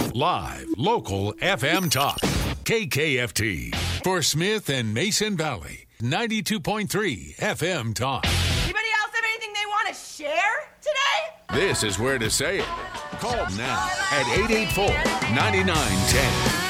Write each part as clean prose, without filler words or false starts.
Live, local FM talk. KKFT. For Smith and Mason Valley. 92.3 FM talk. Anybody else have anything they want to share today? This is where to say it. Call now at 884-9910.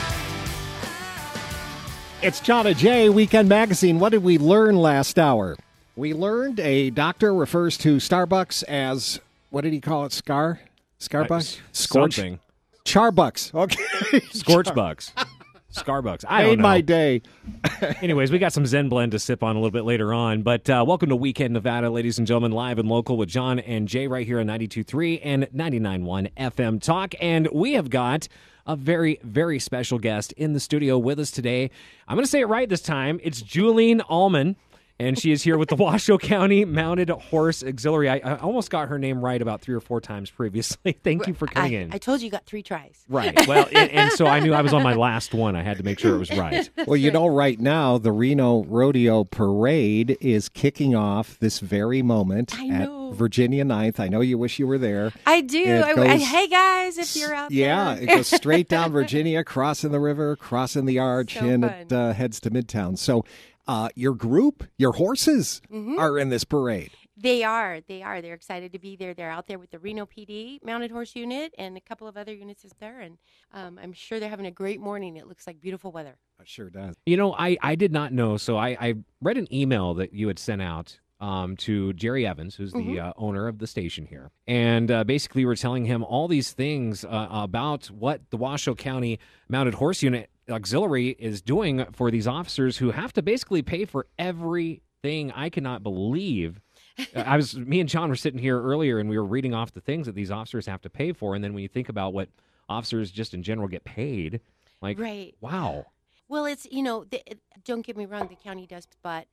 It's John and Jay, Weekend Magazine. What did we learn last hour? We learned a doctor refers to Starbucks as, what did he call it, Scarbucks? Something. Charbucks. Okay. Scorchbucks. Scarbucks. I don't Made know. my day. Anyways, we got some Zen Blend to sip on a little bit later on. But welcome to Weekend Nevada, ladies and gentlemen, live and local with John and Jay right here on 92.3 and 99.1 FM Talk. And we have got a very, very special guest in the studio with us today. I'm going to say it right this time. It's Julian Allman. And she is here with the Washoe County Mounted Horse Auxiliary. I almost got her name right about 3 or 4 times previously. Thank you for coming in. I told you got 3 tries. Right. Well, and so I knew I was on my last one. I had to make sure it was right. Well, you know, right now, the Reno Rodeo Parade is kicking off this very moment at Virginia 9th. I know you wish you were there. I do. Hey, guys, if you're out there. Yeah, it goes straight down Virginia, crossing the river, crossing the arch, So and fun. it heads to Midtown. So your group, your horses are in this parade. They are. They're excited to be there. They're out there with the Reno PD Mounted Horse Unit and a couple of other units is there. And I'm sure they're having a great morning. It looks like beautiful weather. It sure does. You know, I did not know. So I read an email that you had sent out to Jerry Evans, who's the owner of the station here. And basically you were telling him all these things about what the Washoe County Mounted Horse Unit Auxiliary is doing for these officers who have to basically pay for everything. I cannot believe. Me and John were sitting here earlier and we were reading off the things that these officers have to pay for. And then when you think about what officers just in general get paid, like, Right. wow. Well, it's, don't get me wrong, the county does, but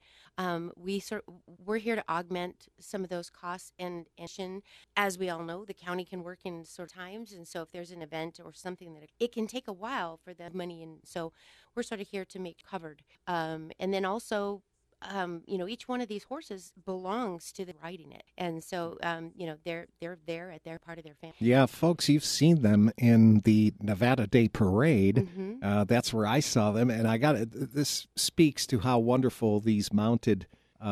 we're here to augment some of those costs. And as we all know, the county can work in sort of times. And so if there's an event or something that it can take a while for the money. And so we're sort of here to make covered. And then also, each one of these horses belongs to the riding it. And so, they're there at their part of their family. Yeah, folks, you've seen them in the Nevada Day Parade. That's where I saw them. And this speaks to how wonderful these mounted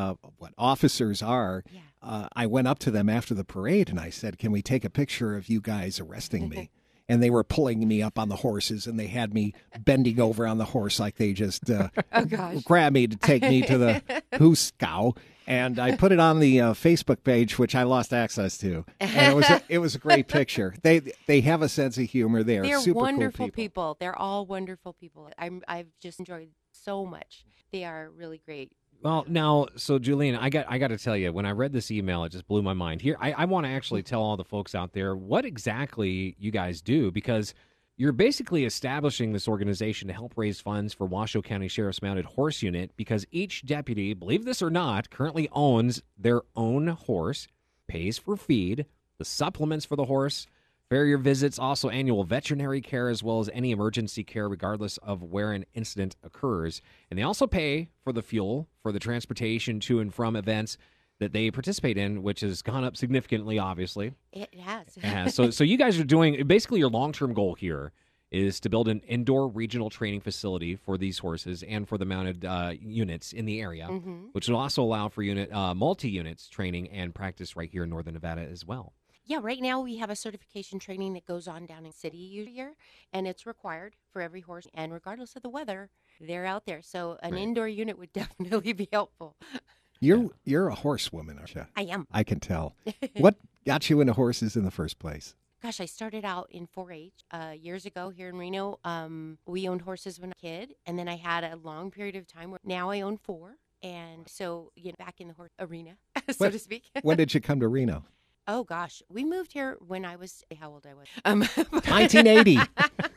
officers are. Yeah. I went up to them after the parade and I said, can we take a picture of you guys arresting me? And they were pulling me up on the horses, and they had me bending over on the horse like they just grabbed me to take me to the Hooskow. And I put it on the Facebook page, which I lost access to. And it was a great picture. They have a sense of humor. They're super wonderful cool people. They're all wonderful people. I've just enjoyed so much. They are really great. Well, now, so Julian, I got to tell you, when I read this email, it just blew my mind. Here, I want to actually tell all the folks out there what exactly you guys do, because you're basically establishing this organization to help raise funds for Washoe County Sheriff's Mounted Horse Unit, because each deputy, believe this or not, currently owns their own horse, pays for feed, the supplements for the horse, farrier visits, also annual veterinary care, as well as any emergency care, regardless of where an incident occurs. And they also pay for the fuel for the transportation to and from events that they participate in, which has gone up significantly, obviously. It has. It has. So you guys are doing, basically your long-term goal here is to build an indoor regional training facility for these horses and for the mounted units in the area, which will also allow for multi-units training and practice right here in Northern Nevada as well. Yeah, right now we have a certification training that goes on down in city year, and it's required for every horse. And regardless of the weather, they're out there. So an indoor unit would definitely be helpful. You're a horsewoman, aren't you? I am. I can tell. What got you into horses in the first place? Gosh, I started out in 4-H years ago here in Reno. We owned horses when I was a kid, and then I had a long period of time where now I own 4. And so, back in the horse arena, so to speak. When did you come to Reno? Oh, gosh. We moved here when I was, how old I was? 1980. No,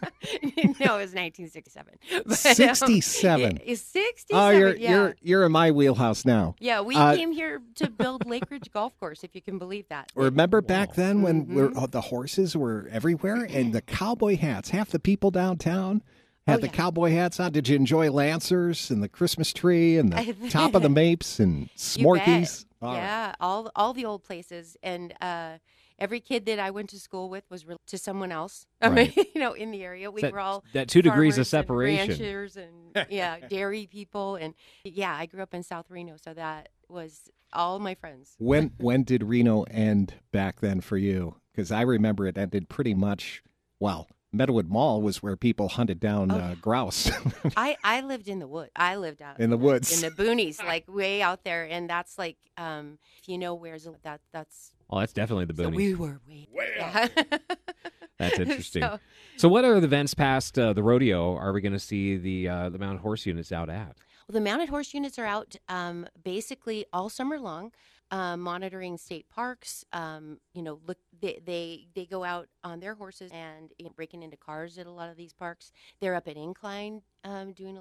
it was 1967. But, 67. 67, Oh, you're in my wheelhouse now. Yeah, we came here to build Lake Ridge Golf Course, if you can believe that. Remember back then when the horses were everywhere and the cowboy hats? Half the people downtown had the cowboy hats on. Did you enjoy Lancers and the Christmas tree and the top of the Mapes and Smorkies? Yeah, all the old places, and every kid that I went to school with was related to someone else. Right. I mean, in the area, we were all that 2 degrees of farmers and separation. ranchers and dairy people, and I grew up in South Reno, so that was all my friends. When did Reno end back then for you? Because I remember it ended pretty much. Well, Meadowood Mall was where people hunted down grouse. I lived in the wood. I lived out in the woods, in the boonies, like way out there, and that's like if you know where's that's. Oh, that's definitely the boonies. So we were way. Yeah. That's interesting. So what other events past the rodeo are we going to see the mounted horse units out at? Well, the mounted horse units are out basically all summer long, monitoring state parks. Look, they go out on their horses and breaking into cars at a lot of these parks. They're up at Incline doing,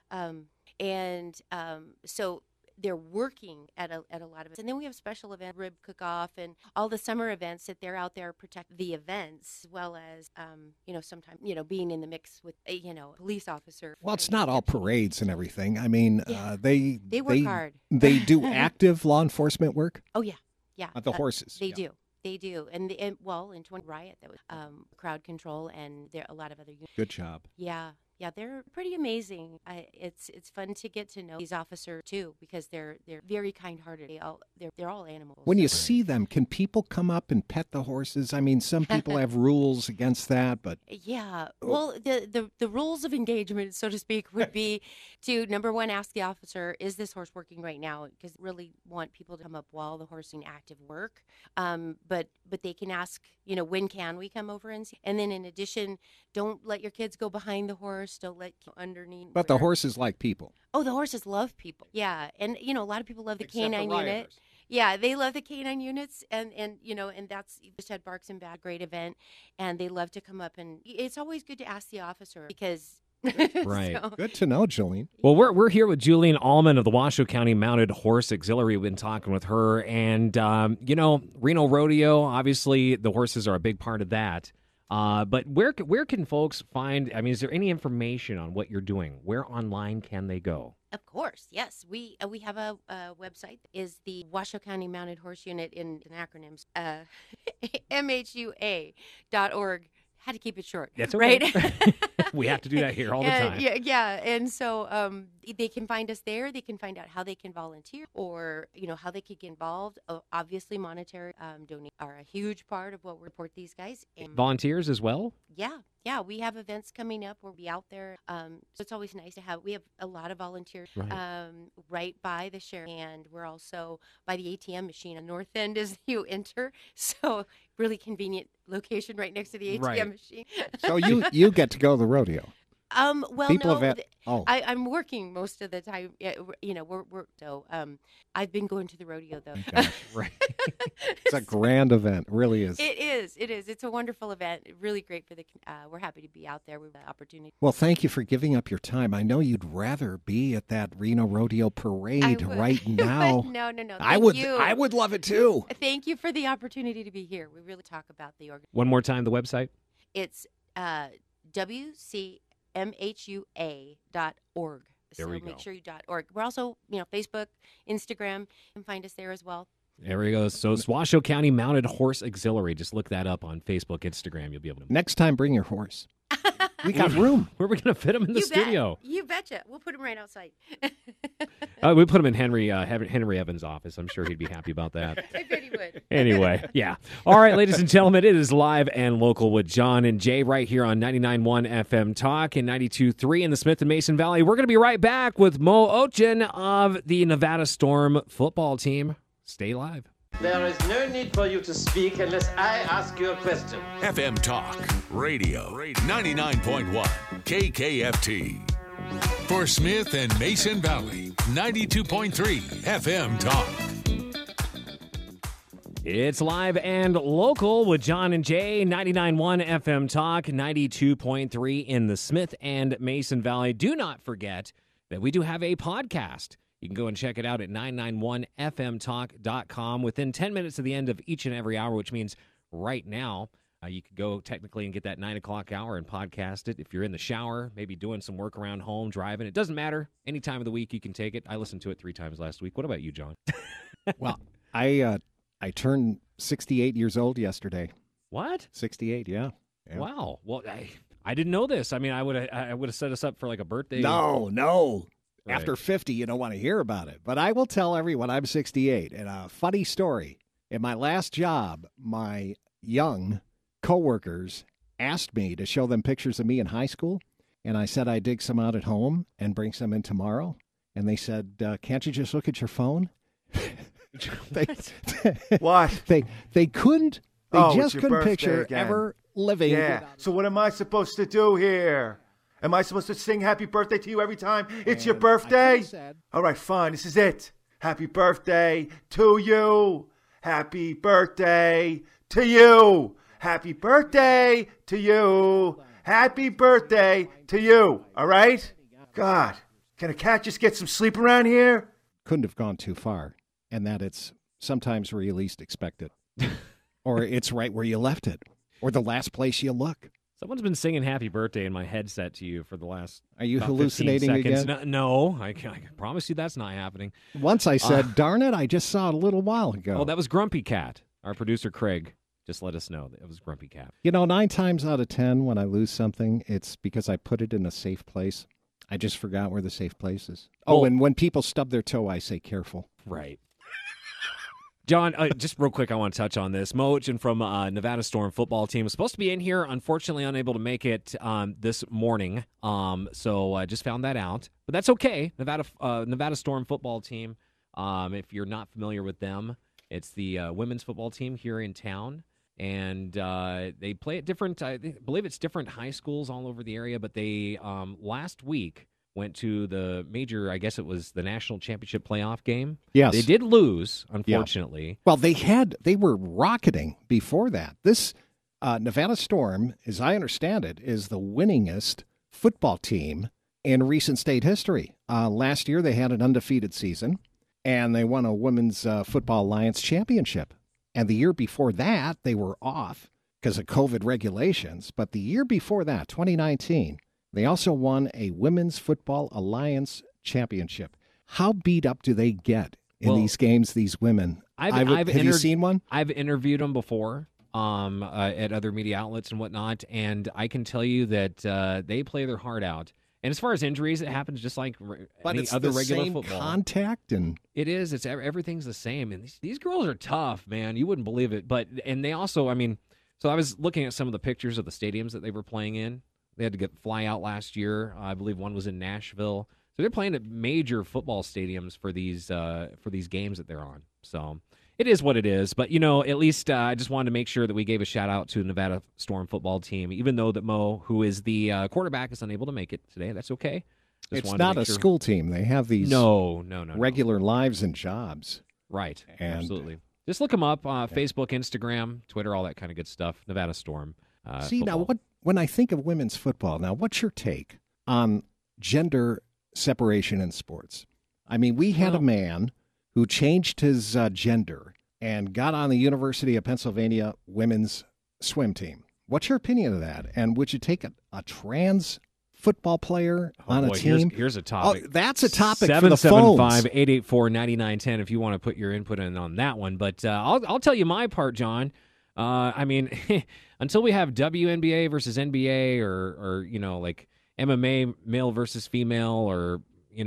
so they're working at a lot of it. And then we have special events, rib cook-off, and all the summer events that they're out there protect the events, as well as, sometimes, being in the mix with, a police officer. Well, it's not all parades and everything. I mean, they work hard. They do active law enforcement work? Oh, yeah. Yeah. The horses. They do. They do. And in 20 riot, that was crowd control, and there are a lot of other units. Good job. Yeah. Yeah, they're pretty amazing. It's fun to get to know these officers too, because they're very kind-hearted. They're all animals. When you see them, can people come up and pet the horses? I mean, some people have rules against that, but yeah. Well, the rules of engagement, so to speak, would be to number one, ask the officer, is this horse working right now? Because really want people to come up while the horse in active work. But they can ask, when can we come over and see? And then in addition, don't let your kids go behind the horse. Don't let underneath. But the horses like people. Oh, the horses love people. Yeah, and a lot of people love the Except canine the unit. rioters. Yeah, they love the canine units, and that's just had Barks and Bad, great event, and they love to come up, and it's always good to ask the officer because. Right. Good to know, Jolene. Well, we're here with Julian Allman of the Washoe County Mounted Horse Auxiliary. We've been talking with her, and Reno Rodeo. Obviously, the horses are a big part of that. But where can folks find? I mean, is there any information on what you're doing? Where online can they go? Of course, yes. We have a website. Is the Washoe County Mounted Horse Unit in acronyms? MHUA.org. Had to keep it short. That's okay. Right? We have to do that here all the time. Yeah. And so they can find us there. They can find out how they can volunteer or, how they could get involved. Obviously, monetary donations are a huge part of what we report these guys. And volunteers as well? Yeah. We have events coming up. We'll be out there. So it's always nice to have. We have a lot of volunteers right by the sheriff. And we're also by the ATM machine on North End as you enter. So really convenient location right next to the ATM machine. So you get to go to the rodeo. Well, People no, have I'm working most of the time. Yeah, we're so. I've been going to the rodeo though. Right. It's a grand event. It really is. It is. It's a wonderful event. Really great for the. We're happy to be out there with the opportunity. Well, thank you for giving up your time. I know you'd rather be at that Reno Rodeo parade right now. No. I would love it too. Thank you for the opportunity to be here. We really talk about the organ. One more time, the website. It's WCMHUA.org. There we so go. Make sure you .org. We're also, Facebook, Instagram. You can find us there as well. There we go. So it's Washoe County Mounted Horse Auxiliary. Just look that up on Facebook, Instagram. You'll be able to. Next time, bring your horse. We got room. Where are we going to fit him in the studio? You betcha. We'll put him right outside. We put him in Henry Evans' office. I'm sure he'd be happy about that. I bet he would. Anyway, yeah. All right, ladies and gentlemen, it is Live and Local with John and Jay right here on 99.1 FM Talk and 92.3 in the Smith and Mason Valley. We're going to be right back with Mo Ochin of the Nevada Storm football team. Stay live. There is no need for you to speak unless I ask you a question. FM Talk Radio 99.1 KKFT. For Smith and Mason Valley, 92.3 FM Talk. It's Live and Local with John and Jay, 99.1 FM Talk, 92.3 in the Smith and Mason Valley. Do not forget that we do have a podcast. You can go and check it out at 991fmtalk.com within 10 minutes of the end of each and every hour, which means right now you could go technically and get that 9 o'clock hour and podcast it. If you're in the shower, maybe doing some work around home, driving, it doesn't matter. Any time of the week you can take it. I listened to it 3 times last week. What about you, John? Well, I turned 68 years old yesterday. What? 68, yeah. Wow. Well, I didn't know this. I mean, I would have set us up for like a birthday. No. Right. After 50, you don't want to hear about it. But I will tell everyone I'm 68. And a funny story. In my last job, my young coworkers asked me to show them pictures of me in high school. And I said I'd dig some out at home and bring some in tomorrow. And they said, can't you just look at your phone? What? They couldn't. They just your couldn't birthday picture again. ever living. Yeah. So what am I supposed to do here? Am I supposed to sing happy birthday to you every time it's your birthday? All right, fine. This is it. Happy birthday to you. Happy birthday to you. Happy birthday to you. Happy birthday to you. All right? God, can a cat just get some sleep around here? Couldn't have gone too far, and that it's sometimes where you least expect it, or it's right where you left it, or the last place you look. Someone's been singing "Happy Birthday" in my headset to you for the last. Are you about hallucinating 15 seconds. again? No, I can promise you that's not happening. Once I said, darn it, I just saw it a little while ago. Oh, that was Grumpy Cat. Our producer, Craig, just let us know that it was Grumpy Cat. 9 times out of 10 when I lose something, it's because I put it in a safe place. I just forgot where the safe place is. Oh, and when people stub their toe, I say careful. Right. John, just real quick, I want to touch on this. Mo Ochin from Nevada Storm football team was supposed to be in here, unfortunately unable to make it this morning. So I just found that out. But that's okay. Nevada Storm football team, if you're not familiar with them, it's the women's football team here in town. And they play at different, I believe it's different high schools all over the area. But they, last week, went to the major, I guess it was the national championship playoff game. Yes. They did lose, unfortunately. Yeah. Well, they were rocketing before that. This Nevada Storm, as I understand it, is the winningest football team in recent state history. Last year, they had an undefeated season, and they won a Women's Football Alliance championship. And the year before that, they were off because of COVID regulations. But the year before that, 2019, they also won a Women's Football Alliance championship. How beat up do they get in these games, these women? Have you seen one? I've interviewed them before at other media outlets and whatnot, and I can tell you that they play their heart out. And as far as injuries, it happens just like any other regular same football. Contact and it is. It's everything's the same. And these girls are tough, man. You wouldn't believe it. And they also, so I was looking at some of the pictures of the stadiums that they were playing in. They had to fly out last year. I believe one was in Nashville. So they're playing at major football stadiums for these games that they're on. So it is what it is. But, at least I just wanted to make sure that we gave a shout-out to the Nevada Storm football team, even though that Mo, who is the quarterback, is unable to make it today. That's okay. It's not a school team. They have these regular lives and jobs. Right. Absolutely. Just look them up, Facebook, Instagram, Twitter, all that kind of good stuff. Nevada Storm. Now, when I think of women's football, now what's your take on gender separation in sports? We had a man who changed his gender and got on the University of Pennsylvania women's swim team. What's your opinion of that? And would you take a trans football player on a team? Here's a topic. Oh, that's a topic for the phones. 775-884-9910 if you want to put your input in on that one. But I'll tell you my part, John. Until we have WNBA versus NBA or like MMA male versus female or,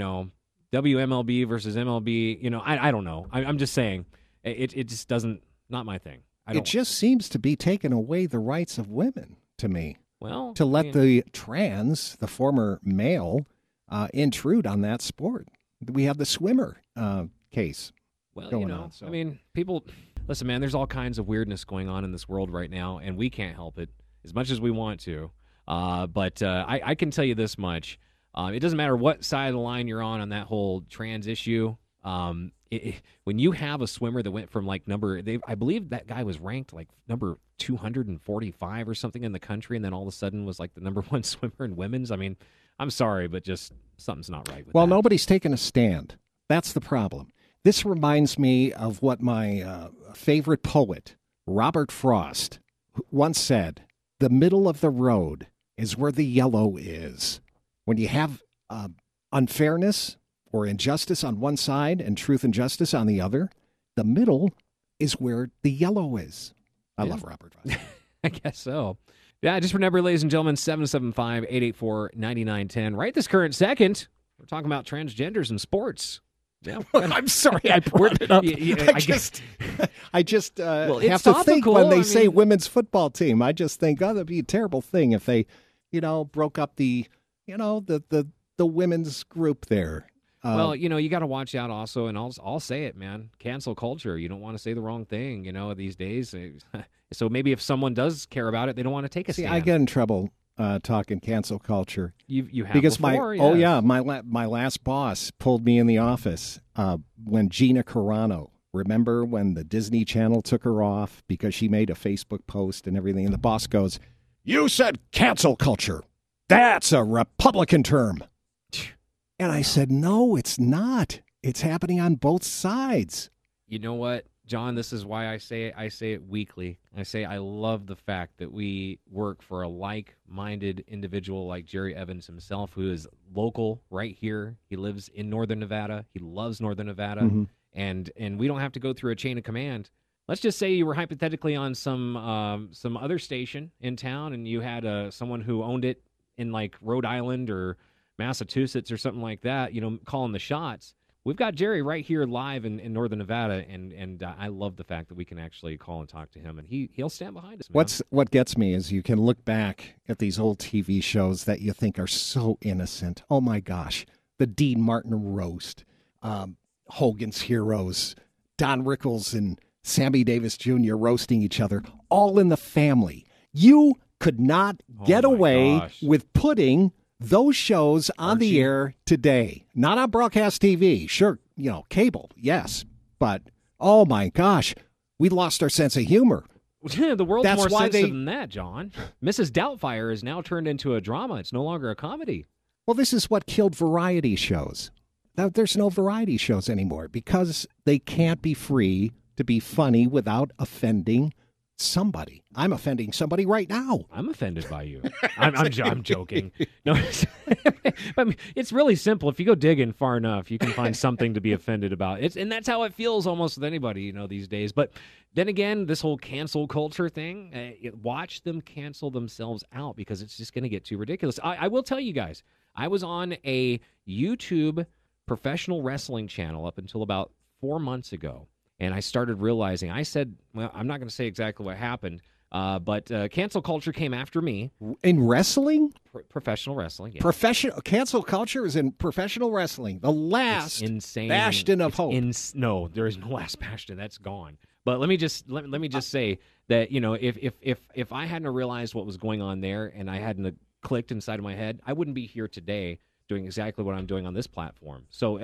WMLB versus MLB, I don't know. I'm just saying it just doesn't, not my thing. It just seems to be taking away the rights of women to me. Well, to let the trans, the former male, intrude on that sport. We have the swimmer case going on. So. People... Listen, man, there's all kinds of weirdness going on in this world right now, and we can't help it as much as we want to. But I can tell you this much. It doesn't matter what side of the line you're on that whole trans issue. When you have a swimmer that went from I believe that guy was ranked like number 245 or something in the country, and then all of a sudden was like the number one swimmer in women's. I'm sorry, but just something's not right with that. Well, nobody's taken a stand. That's the problem. This reminds me of what my favorite poet, Robert Frost, once said, "The middle of the road is where the yellow is." When you have unfairness or injustice on one side and truth and justice on the other, the middle is where the yellow is. I love Robert Frost. I guess so. Yeah, just remember, ladies and gentlemen, 775-884-9910. Right this current second, we're talking about transgenders in sports. Yeah, I'm sorry I brought it up. I just have to think when they say women's football team. I just think, that'd be a terrible thing if they, broke up the women's group there. Well, you got to watch out also, and I'll say it, man. Cancel culture. You don't want to say the wrong thing, these days. So maybe if someone does care about it, they don't want to take a stand. I get in trouble talking cancel culture. You have because before, my last boss pulled me in the office when Gina Carano. Remember when the Disney Channel took her off because she made a Facebook post and everything? And the boss goes, "You said cancel culture. That's a Republican term." And I said, "No, it's not. It's happening on both sides." You know what, John? This is why I say it weekly. I say I love the fact that we work for a like-minded individual like Jerry Evans himself, who is local right here. He lives in Northern Nevada. He loves Northern Nevada, and we don't have to go through a chain of command. Let's just say you were hypothetically on some other station in town, and you had someone who owned it in like Rhode Island or Massachusetts or something like that, calling the shots. We've got Jerry right here live in Northern Nevada, and I love the fact that we can actually call and talk to him, and he'll stand behind us, man. What gets me is you can look back at these old TV shows that you think are so innocent. Oh, my gosh. The Dean Martin roast, Hogan's Heroes, Don Rickles and Sammy Davis Jr. roasting each other, all in the family. You could not get away with putting those shows on the air today, not on broadcast TV. Sure, cable, yes. But, oh my gosh, we lost our sense of humor. The world's more sensitive than that, John. Mrs. Doubtfire is now turned into a drama. It's no longer a comedy. Well, this is what killed variety shows. Now, there's no variety shows anymore because they can't be free to be funny without offending somebody. I'm offending somebody right now. I'm offended by you. I'm joking. No, it's really simple. If you go digging far enough, you can find something to be offended about. And that's how it feels almost with anybody, these days. But then again, this whole cancel culture thing, watch them cancel themselves out because it's just going to get too ridiculous. I will tell you guys, I was on a YouTube professional wrestling channel up until about 4 months ago. And I started realizing, I said, well, I'm not going to say exactly what happened, but cancel culture came after me. In wrestling? Professional wrestling, yeah. Cancel culture is in professional wrestling. The last bastion of hope. No, there is no last bastion. That's gone. But let me just say that, if I hadn't realized what was going on there and I hadn't clicked inside of my head, I wouldn't be here today doing exactly what I'm doing on this platform. So,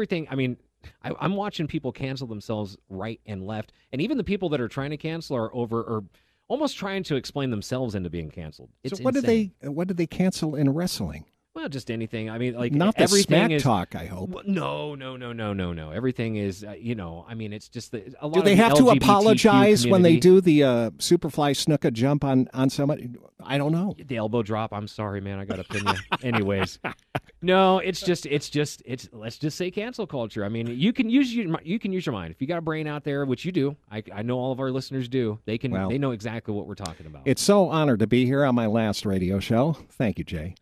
I'm watching people cancel themselves right and left, and even the people that are trying to cancel are almost trying to explain themselves into being canceled. It's what did they cancel in wrestling? Well, just anything. Not the smack talk, I hope. No. Everything is, it's just a lot. Do they have to apologize when they do the Superfly Snuka jump on somebody? I don't know. The elbow drop. I'm sorry, man. I got to pin you. Anyways, no. It's let's just say cancel culture. You can use your mind if you got a brain out there, which you do. I know all of our listeners do. They know exactly what we're talking about. It's so honored to be here on my last radio show. Thank you, Jay.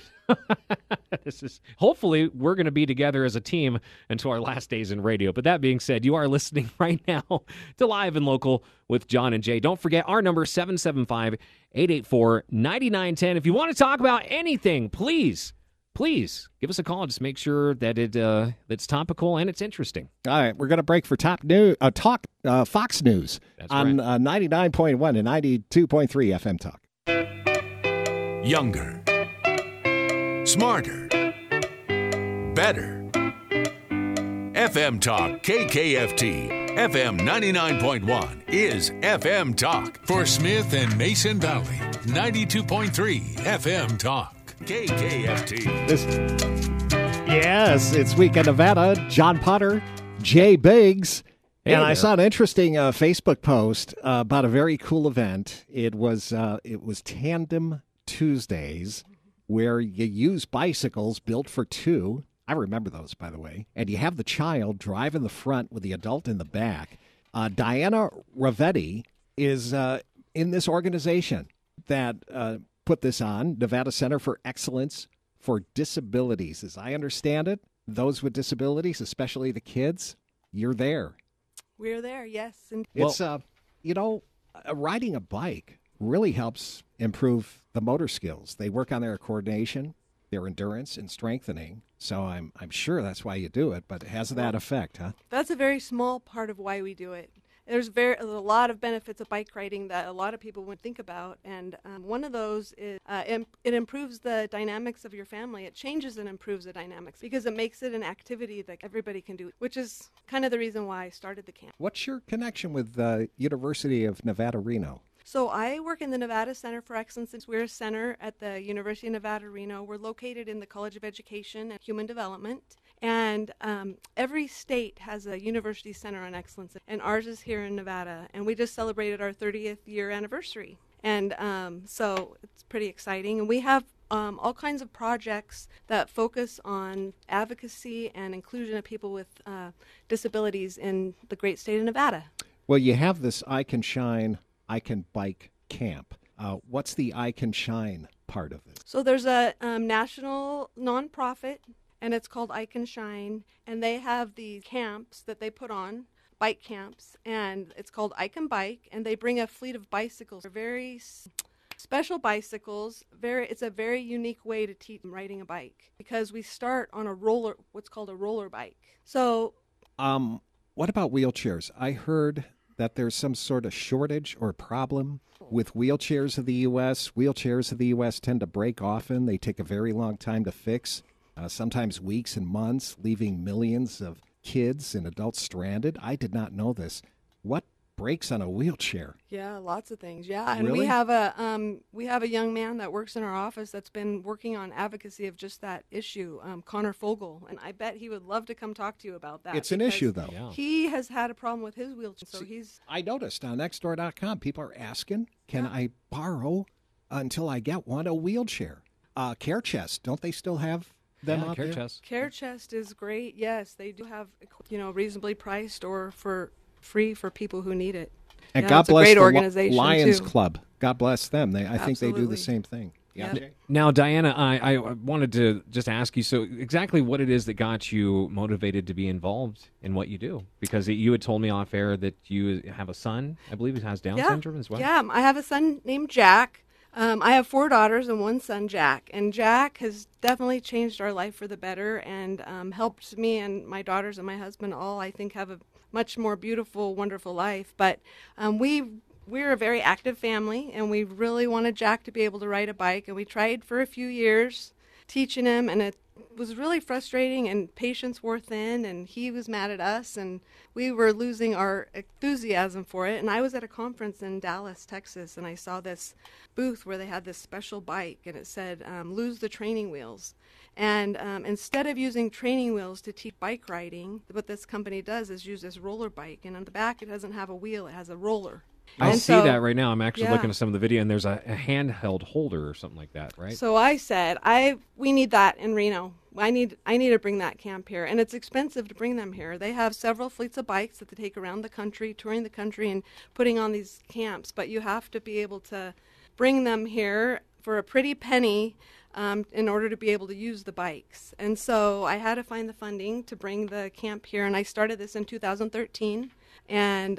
Hopefully we're going to be together as a team until our last days in radio. But that being said, you are listening right now to Live and Local with John and Jay. Don't forget our number, 775-884-9910. If you want to talk about anything, please give us a call. Just make sure that it's topical and it's interesting. All right, we're going to break for Fox News. That's on 99.1 and 92.3 FM Talk. Younger. Smarter. Better. FM Talk KKFT. FM 99.1 is FM Talk. For Smith and Mason Valley. 92.3 FM Talk. KKFT. Yes, it's Weekend Nevada. John Potter, Jay Biggs. Hey, and I saw an interesting Facebook post about a very cool event. It was Tandem Tuesdays, where you use bicycles built for two. I remember those, by the way. And you have the child drive in the front with the adult in the back. Diana Ravetti is in this organization that put this on, Nevada Center for Excellence for Disabilities. As I understand it, those with disabilities, especially the kids, you're there. We're there, yes. And It's, riding a bike really helps improve the motor skills. They work on their coordination, their endurance, and strengthening. So I'm sure that's why you do it, but it has that effect, huh? that's a very small part of why we do it. There's a lot of benefits of bike riding that a lot of people would think about, and one of those is it improves the dynamics of your family. It changes and improves the dynamics because it makes it an activity that everybody can do, which is kind of the reason why I started the camp. What's your connection with the University of Nevada, Reno? So I work in the Nevada Center for Excellence. Since we're a center at the University of Nevada, Reno, we're located in the College of Education and Human Development. And every state has a University Center on Excellence, and ours is here in Nevada. And we just celebrated our 30th year anniversary. And so it's pretty exciting. And we have all kinds of projects that focus on advocacy and inclusion of people with disabilities in the great state of Nevada. Well, you have this I Can Shine, I Can Bike camp. What's the I Can Shine part of this? So there's a national nonprofit, and it's called I Can Shine, and they have these camps that they put on, bike camps, and it's called I Can Bike, and they bring a fleet of bicycles. They're very special bicycles. It's a very unique way to teach them riding a bike because we start on what's called a roller bike. So, what about wheelchairs? I heard that there's some sort of shortage or problem with wheelchairs in the U.S. Wheelchairs in the U.S. tend to break often. They take a very long time to fix. Sometimes weeks and months, leaving millions of kids and adults stranded. I did not know this. What breaks on a wheelchair? Yeah, lots of things. Yeah, and Really? we have a young man that works in our office that's been working on advocacy of just that issue, Connor Fogel, and I bet he would love to come talk to you about that. It's an issue, though. Yeah. He has had a problem with his wheelchair, so I noticed on Nextdoor.com, people are asking, can I borrow, until I get one, a wheelchair? Care Chest, don't they still have them out Care there? Chest. Care Chest is great. Yes, they do have, reasonably priced or for free for people who need it. And Yeah, God it's a bless great the organization, Lions too. Club. God bless them. I think they do the Absolutely. same thing. Yeah. Jay? Now, Diana, I wanted to just ask you, so exactly what it is that got you motivated to be involved in what you do? Because you had told me off air that you have a son, I believe, who has Down syndrome as well. Yeah, I have a son named Jack. I have 4 daughters and 1 son, Jack. And Jack has definitely changed our life for the better and helped me and my daughters and my husband all, I think, have a much more beautiful, wonderful life. But we're a very active family, and we really wanted Jack to be able to ride a bike. And we tried for a few years teaching him, and it was really frustrating, and patience wore thin, and he was mad at us, and we were losing our enthusiasm for it. And I was at a conference in Dallas, Texas, and I saw this booth where they had this special bike, and it said, lose the training wheels. And instead of using training wheels to teach bike riding, what this company does is use this roller bike, and on the back it doesn't have a wheel, it has a roller. I And see so- that right now. I'm actually yeah. looking at some of the video, and there's a handheld holder or something like that, right? So I said, we need that in Reno. I need to bring that camp here, and it's expensive to bring them here. They have several fleets of bikes that they take around the country, touring the country and putting on these camps, but you have to be able to bring them here for a pretty penny in order to be able to use the bikes. And so I had to find the funding to bring the camp here, and I started this in 2013, and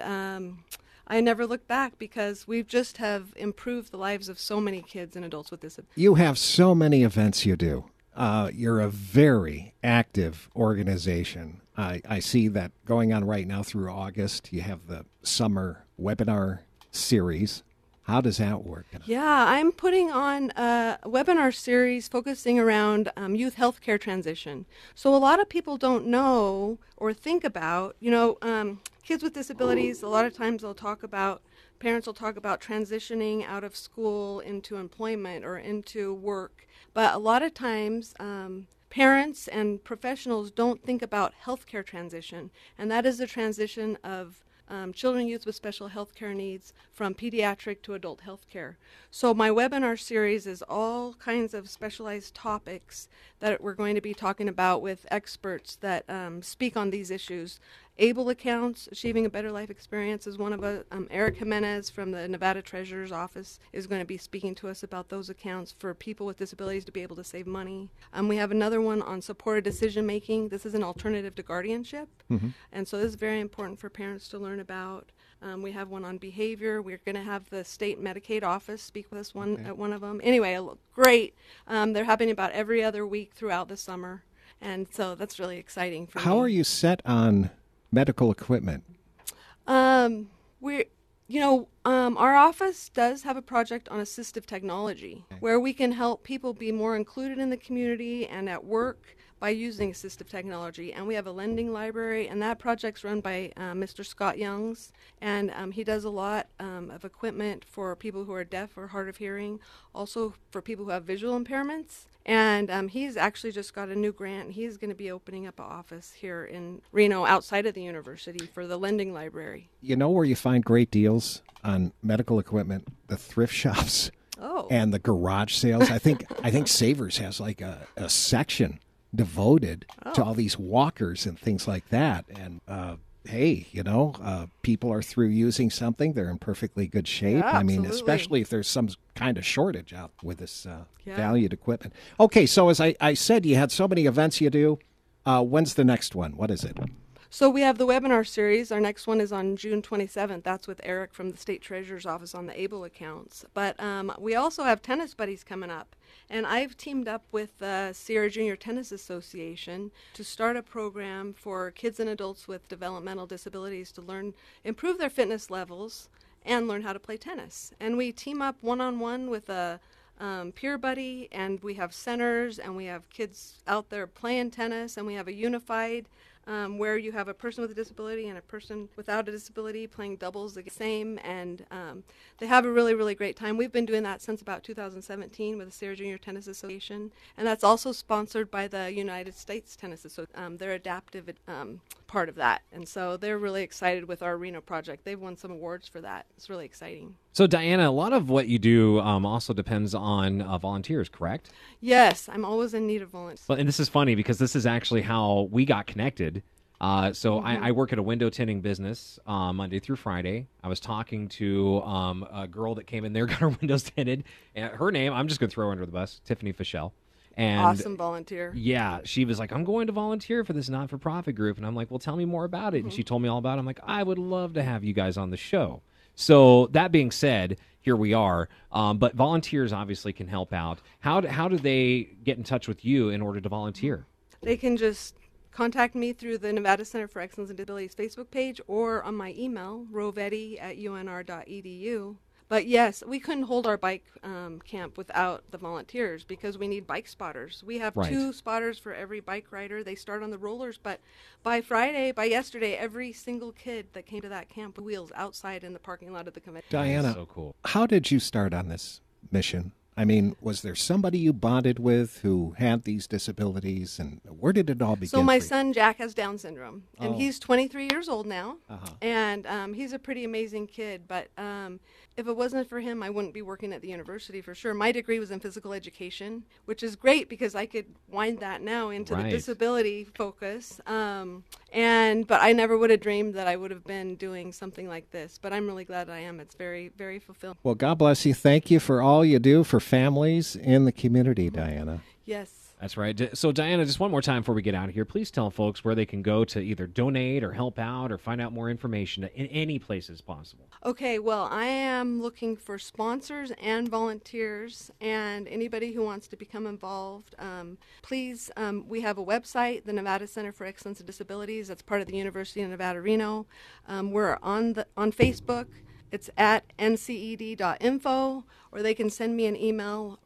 I never looked back because we just have improved the lives of so many kids and adults with disabilities. You have so many events you do. You're a very active organization. I see that going on right now through August. You have the summer webinar series. How does that work? Yeah, I'm putting on a webinar series focusing around youth healthcare transition. So a lot of people don't know or think about, kids with disabilities. A lot of times parents will talk about transitioning out of school into employment or into work. But a lot of times parents and professionals don't think about healthcare transition, and that is the transition of children and youth with special health care needs from pediatric to adult health care. So my webinar series is all kinds of specialized topics that we're going to be talking about with experts that speak on these issues. ABLE accounts, Achieving a Better Life Experience, is one of us. Eric Jimenez from the Nevada Treasurer's Office is going to be speaking to us about those accounts for people with disabilities to be able to save money. We have another one on supported decision making. This is an alternative to guardianship, and so this is very important for parents to learn about. We have one on behavior. We're going to have the state Medicaid office speak with us at one of them. Anyway, great. They're happening about every other week throughout the summer, and so that's really exciting for me. How are you set on medical equipment? Our office does have a project on assistive technology where we can help people be more included in the community and at work by using assistive technology. And we have a lending library, and that project's run by Mr. Scott Youngs, and he does a lot of equipment for people who are deaf or hard of hearing, also for people who have visual impairments. And he's actually just got a new grant. He's going to be opening up an office here in Reno outside of the university for the lending library. You know where you find great deals on medical equipment? The thrift shops and the garage sales. I think Savers has like a section devoted to all these walkers and things like that. And hey, people are through using something. They're in perfectly good shape. Yeah, I mean, especially if there's some kind of shortage out with this valued equipment. Okay, so as I said, you had so many events you do. When's the next one? What is it? So we have the webinar series. Our next one is on June 27th. That's with Eric from the State Treasurer's Office on the ABLE accounts. But we also have Tennis Buddies coming up. And I've teamed up with the Sierra Junior Tennis Association to start a program for kids and adults with developmental disabilities to improve their fitness levels and learn how to play tennis. And we team up one-on-one with a peer buddy, and we have centers, and we have kids out there playing tennis, and we have a unified where you have a person with a disability and a person without a disability playing doubles the same, and they have a really, really great time. We've been doing that since about 2017 with the Sierra Junior Tennis Association, and that's also sponsored by the United States Tennis Association. They're adaptive part of that, and so they're really excited with our Reno project. They've won some awards for that. It's really exciting. So, Diana, a lot of what you do also depends on volunteers, correct? Yes, I'm always in need of volunteers. Well, and this is funny because this is actually how we got connected. I work at a window tinting business Monday through Friday. I was talking to a girl that came in there, got her windows tinted. And her name, I'm just going to throw her under the bus, Tiffany Fischel. And awesome volunteer. Yeah, she was like, I'm going to volunteer for this not-for-profit group. And I'm like, well, tell me more about it. And she told me all about it. I'm like, I would love to have you guys on the show. So that being said, here we are. But volunteers obviously can help out. How do they get in touch with you in order to volunteer? They can just contact me through the Nevada Center for Excellence in Disabilities Facebook page or on my email, rovetti@unr.edu. But yes, we couldn't hold our bike camp without the volunteers because we need bike spotters. We have 2 spotters for every bike rider. They start on the rollers, but by yesterday, every single kid that came to that camp with wheels outside in the parking lot of the convention. Diana, so cool. How did you start on this mission? I mean, was there somebody you bonded with who had these disabilities, and where did it all begin? So my son Jack has Down syndrome, and he's 23 years old now, and he's a pretty amazing kid. But if it wasn't for him, I wouldn't be working at the university for sure. My degree was in physical education, which is great because I could wind that now into the disability focus. But I never would have dreamed that I would have been doing something like this. But I'm really glad I am. It's very, very fulfilling. Well, God bless you. Thank you for all you do for families in the community, Diana. Yes. That's right. So, Diana, just one more time before we get out of here, please tell folks where they can go to either donate or help out or find out more information in any places possible. Okay, well, I am looking for sponsors and volunteers and anybody who wants to become involved. Please, we have a website, the Nevada Center for Excellence in Disabilities. That's part of the University of Nevada, Reno. We're on Facebook. It's at nced.info, or they can send me an email,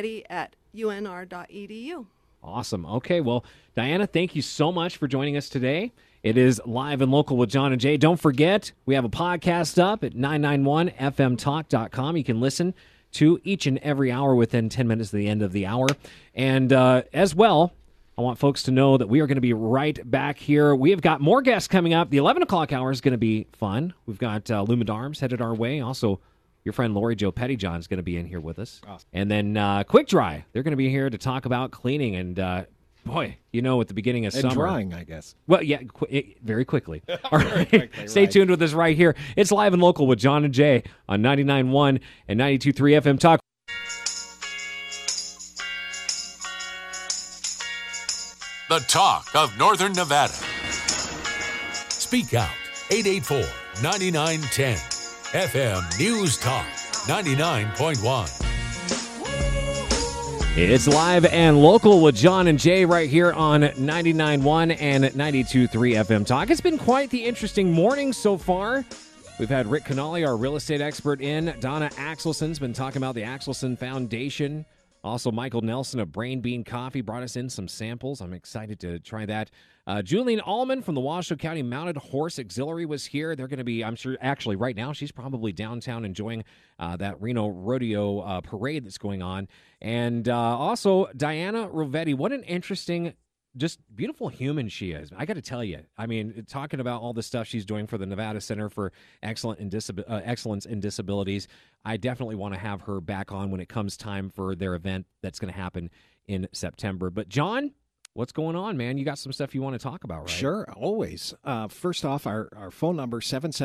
rovetti@unr.edu. Awesome. Okay, well, Diana, thank you so much for joining us today. It is Live and Local with John and Jay. Don't forget, we have a podcast up at 991fmtalk.com. You can listen to each and every hour within 10 minutes of the end of the hour. And as well, I want folks to know that we are going to be right back here. We have got more guests coming up. The 11 o'clock hour is going to be fun. We've got Lumid Arms headed our way. Also, your friend Lori Jo Pettyjohn is going to be in here with us. Awesome. And then Quick Dry, they're going to be here to talk about cleaning and Boy, at the beginning of and summer. drying, I guess. Well, yeah, very quickly. All right. quickly, Stay right. tuned with us right here. It's Live and Local with John and Jay on 99.1 and 92.3 FM Talk. The talk of Northern Nevada. Speak out. 884-9910. FM News Talk 99.1. It's Live and Local with John and Jay right here on 99.1 and 92.3 FM Talk. It's been quite the interesting morning so far. We've had Rick Canali, our real estate expert, in. Donna Axelson's been talking about the Axelson Foundation. Also, Michael Nelson of Brain Bean Coffee brought us in some samples. I'm excited to try that. Julian Allman from the Washoe County Mounted Horse Auxiliary was here. They're going to be, I'm sure, actually right now, she's probably downtown enjoying that Reno Rodeo parade that's going on. And also, Diana Rovetti, what an interesting, just beautiful human she is. I got to tell you, I mean, talking about all the stuff she's doing for the Nevada Center for Excellence in Disabilities, I definitely want to have her back on when it comes time for their event that's going to happen in September. But John, what's going on, man? You got some stuff you want to talk about, right? Sure, always. First off, our phone number,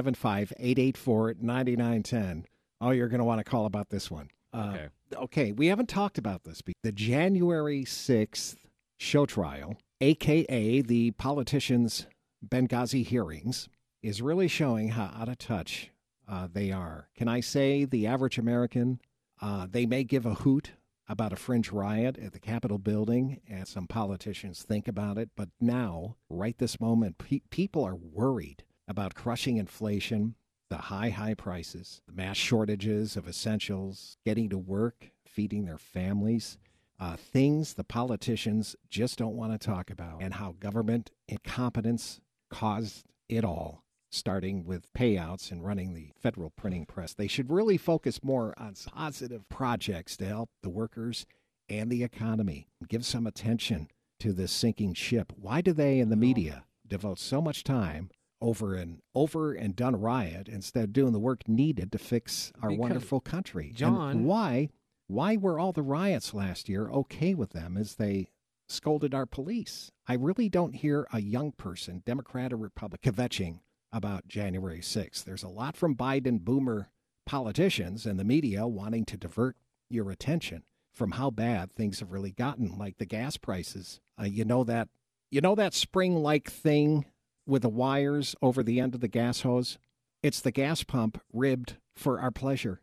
775-884-9910. Oh, you're going to want to call about this one. Okay, we haven't talked about this. The January 6th show trial, a.k.a. the politicians' Benghazi hearings, is really showing how out of touch they are. Can I say the average American, they may give a hoot about a fringe riot at the Capitol building, and some politicians think about it, but now, right this moment, people are worried about crushing inflation, the high prices, the mass shortages of essentials, getting to work, feeding their families, things the politicians just don't want to talk about, and how government incompetence caused it all, starting with payouts and running the federal printing press. They should really focus more on positive projects to help the workers and the economy. Give some attention to this sinking ship. Why do they in the media devote so much time over an over-and-done riot instead of doing the work needed to fix our wonderful country? John, and why were all the riots last year okay with them as they scolded our police? I really don't hear a young person, Democrat or Republican, kvetching about January 6th. There's a lot from Biden boomer politicians and the media wanting to divert your attention from how bad things have really gotten, like the gas prices. You know that spring-like thing with the wires over the end of the gas hose? It's the gas pump ribbed for our pleasure.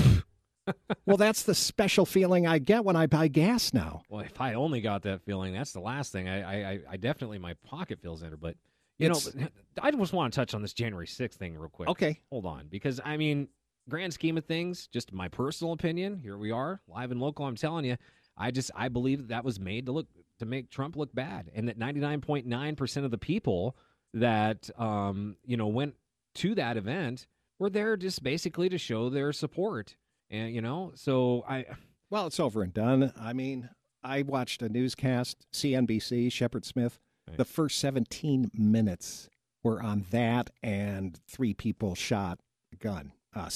Well, that's the special feeling I get when I buy gas now. Well, if I only got that feeling, that's the last thing. I definitely, my pocket feels in it, but I just want to touch on this January 6th thing real quick. Okay. Hold on. Because, I mean, grand scheme of things, just my personal opinion, here we are, Live and Local, I'm telling you, I believe that was made to make Trump look bad, and that 99.9% of the people that, went to that event were there just basically to show their support. And, Well, it's over and done. I mean, I watched a newscast, CNBC, Shepard Smith. Right. The first 17 minutes were on that, and 3 people shot a gun.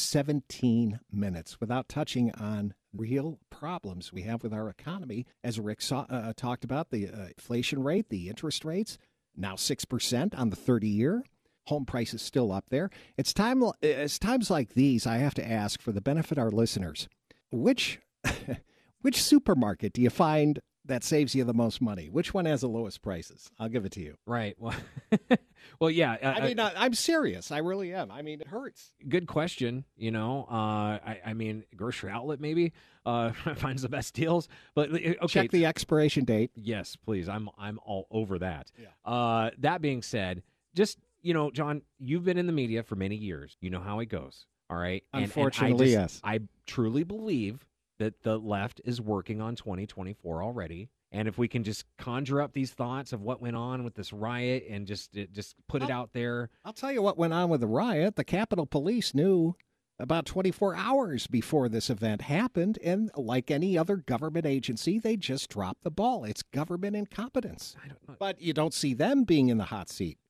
17 minutes without touching on real problems we have with our economy. As Rick talked about, the inflation rate, the interest rates, now 6% on the 30-year. Home prices still up there. It's times like these I have to ask, for the benefit of our listeners, which supermarket do you find that saves you the most money? Which one has the lowest prices? I'll give it to you. Right. Well, yeah. I'm serious. I really am. I mean, it hurts. Good question. I mean, grocery outlet maybe finds the best deals. But okay, check the expiration date. Yes, please. I'm all over that. Yeah. That being said, just John, you've been in the media for many years. You know how it goes. All right. Unfortunately, yes. I truly believe that the left is working on 2024 already. And if we can just conjure up these thoughts of what went on with this riot and just put it out there. I'll tell you what went on with the riot. The Capitol Police knew about 24 hours before this event happened. And like any other government agency, they just dropped the ball. It's government incompetence. I don't know. But you don't see them being in the hot seat.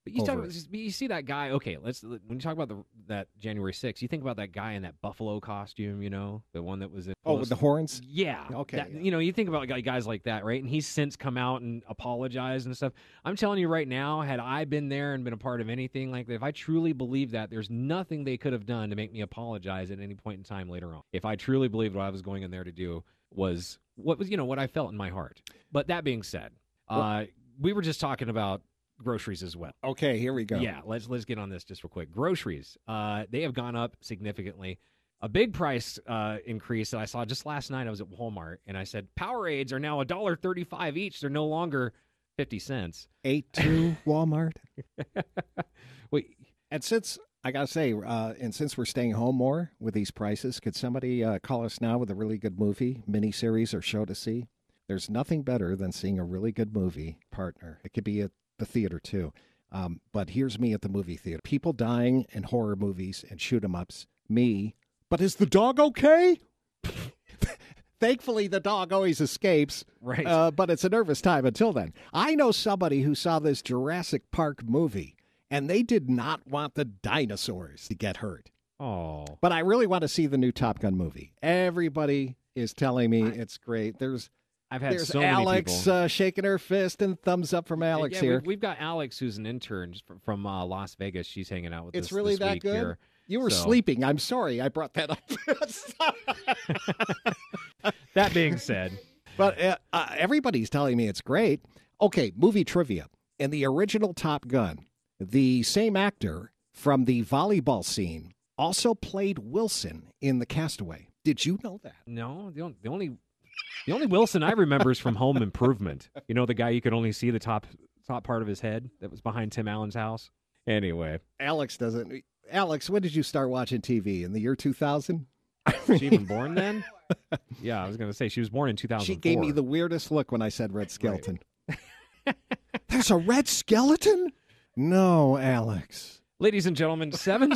But you see that guy. Okay, when you talk about that January 6th, you think about that guy in that buffalo costume. The one that was in. With the horns. Yeah. Okay. You think about guys like that, right? And he's since come out and apologized and stuff. I'm telling you right now, had I been there and been a part of anything like that, if I truly believed that, there's nothing they could have done to make me apologize at any point in time later on. If I truly believed what I was going in there to do was what I felt in my heart. But that being said, we were just talking about groceries as well. Okay, here we go. Yeah, let's get on this just real quick. Groceries, they have gone up significantly. A big price increase that I saw just last night. I was at Walmart and I said Powerades are now $1.35 each. They're no longer 50 cents. 8.2 Walmart. Wait, and since I gotta say, and since we're staying home more with these prices, could somebody call us now with a really good movie, miniseries, or show to see? There's nothing better than seeing a really good movie partner. It could be at the theater too. But here's me at the movie theater. People dying in horror movies and shoot 'em ups. Me. But is the dog okay? Thankfully, the dog always escapes. Right. But it's a nervous time until then. I know somebody who saw this Jurassic Park movie, and they did not want the dinosaurs to get hurt. Oh. But I really want to see the new Top Gun movie. Everybody is telling me it's great. There's so Alex many people shaking her fist and thumbs up from Alex here. We've got Alex, who's an intern from Las Vegas. She's hanging out with us. It's really this that week good? Here. You were sleeping. I'm sorry I brought that up. That being said. But everybody's telling me it's great. Okay, movie trivia. In the original Top Gun, the same actor from the volleyball scene also played Wilson in The Castaway. Did you know that? No, the only Wilson I remember is from Home Improvement. The guy you could only see the top part of his head that was behind Tim Allen's house. Anyway. Alex doesn't. Alex, when did you start watching TV? In the year 2000? Was she even born then? Yeah, I was going to say she was born in 2004. She gave me the weirdest look when I said red skeleton. Right. There's a red skeleton? No, Alex. Ladies and gentlemen,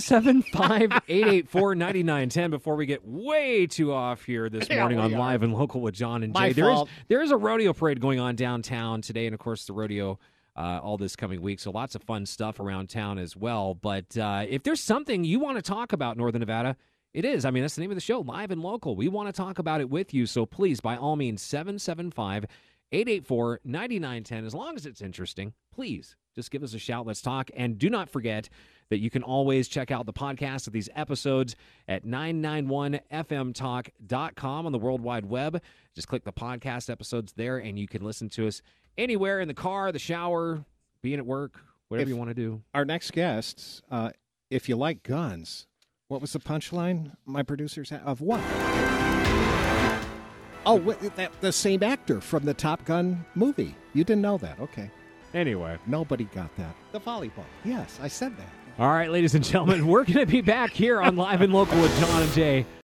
775-884-9910 before we get way too off here this morning on Live and Local with John and Jay. There is a rodeo parade going on downtown today, and, of course, the rodeo all this coming week. So lots of fun stuff around town as well. But if there's something you want to talk about, Northern Nevada, it is. I mean, that's the name of the show, Live and Local. We want to talk about it with you. So please, by all means, 775-884-9910. As long as it's interesting, please just give us a shout. Let's talk. And do not forget that you can always check out the podcast of these episodes at 991fmtalk.com on the World Wide Web. Just click the podcast episodes there, and you can listen to us anywhere, in the car, the shower, being at work, whatever you want to do. Our next guests, if you like guns, what was the punchline my producers had? Of what? Oh, the same actor from the Top Gun movie. You didn't know that. Okay. Anyway. Nobody got that. The volleyball. Yes, I said that. All right, ladies and gentlemen, we're going to be back here on Live and Local with John and Jay